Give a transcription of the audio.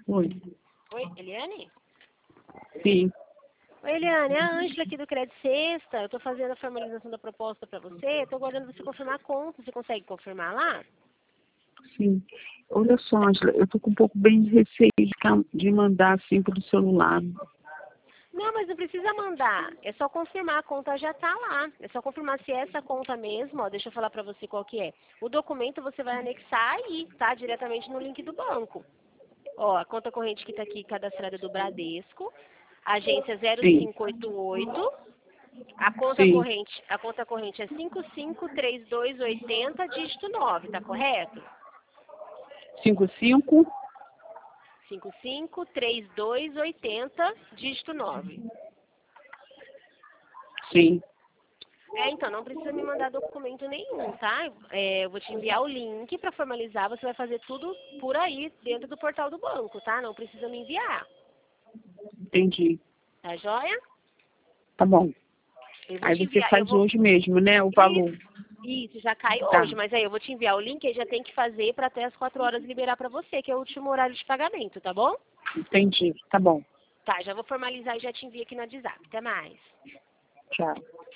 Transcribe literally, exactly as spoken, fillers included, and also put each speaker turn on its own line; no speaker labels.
Oi.
Oi, Eliane?
Sim.
Oi, Eliane, é a Ângela aqui do Crédito Sexta. Eu tô fazendo a formalização da proposta para você. Eu tô aguardando você confirmar a conta. Você consegue confirmar lá?
Sim. Olha só, Ângela, eu tô com um pouco bem de receio de, cam- de mandar assim pelo celular.
Não, mas não precisa mandar. É só confirmar, a conta já tá lá. É só confirmar se é essa conta mesmo, ó. Deixa eu falar pra você qual que é. O documento você vai anexar aí, tá? Diretamente no link do banco. Ó, a conta corrente que tá aqui cadastrada é do Bradesco, agência zero
Sim,
cinco oito oito. A conta
sim.
corrente, a conta corrente é cinco cinco três dois oito zero, dígito nove, tá correto?
Cinco, cinco.
cinco cinco três dois oito zero, dígito nove.
Sim.
É, então, não precisa me mandar documento nenhum, tá? É, eu vou te enviar o link para formalizar, você vai fazer tudo por aí, dentro do portal do banco, tá? Não precisa me enviar,
Entendi.
tá joia?
Tá bom.
Eu vou
Aí
te
você
enviar, eu
faz
vou...
hoje mesmo, né? O valor.
Isso, isso, já cai
Tá.
hoje, mas aí eu vou te enviar o link e já tem que fazer para até as quatro horas liberar para você, que é o último horário de pagamento, tá bom?
Entendi. Tá bom.
Tá, já vou formalizar e já te envio aqui no WhatsApp. Até mais.
Tchau.